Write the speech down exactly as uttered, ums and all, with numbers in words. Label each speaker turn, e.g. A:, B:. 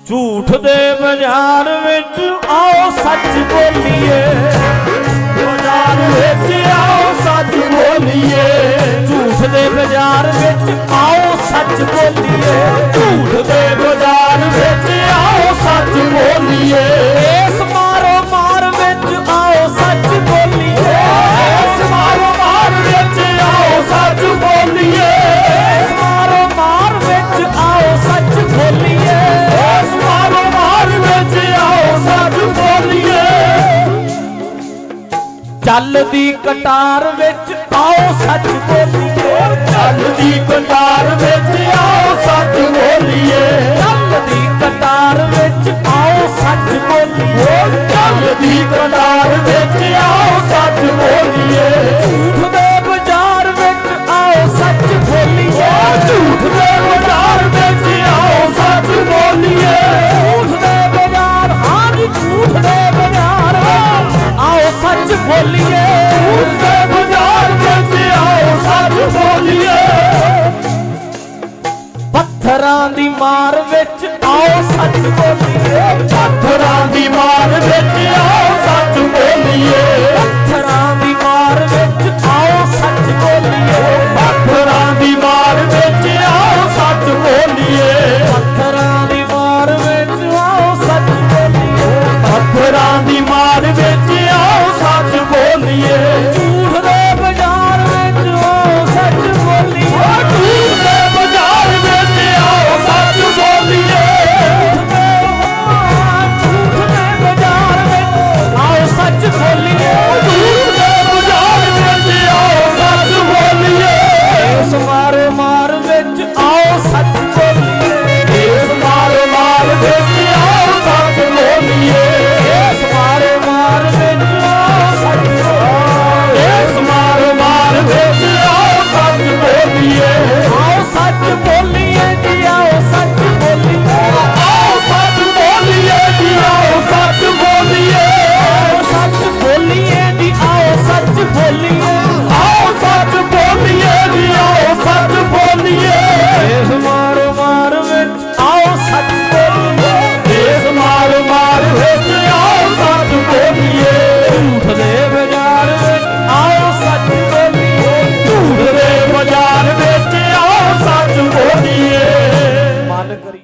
A: झूठ दे बाजार विच आओ सच बोलिए, बाजार विच आओ सच बोलिए, झूठ दे बाजार विच आओ सच बोलिए, झूठ दे बाजार विच आओ सच बोलिए, इस मारो मार विच आओ सच बोलिए, इस मारो मार विच आओ सच बोलिए, इस मारो मार विच आओ सच बोलिए, इस मारो मार विच आओ सच बोलिए, चलदी कटार विच आओ सच बोलिए, चलदी कटार विच आओ सच बोलिए, चलदी कटार विच आओ सच बोलिए, चलदी कटार विच आओ सच बोलिए, झूठ दे बाजार विच आओ सच बोलिए, झूठ दे बाजार विच आओ सच बोलिए, झूठ दे बाजार, हाँ जी झूठ दे बाजार आओ सच बोलिए, झूठ दे बाजार विच आओ सच बोलिए, पत्थरां दी मार विच आओ सच बोलिए, पत्थरां दी मार विच आओ सच बोलिए, पत्थरां दी मार विच आओ सच बोलिए,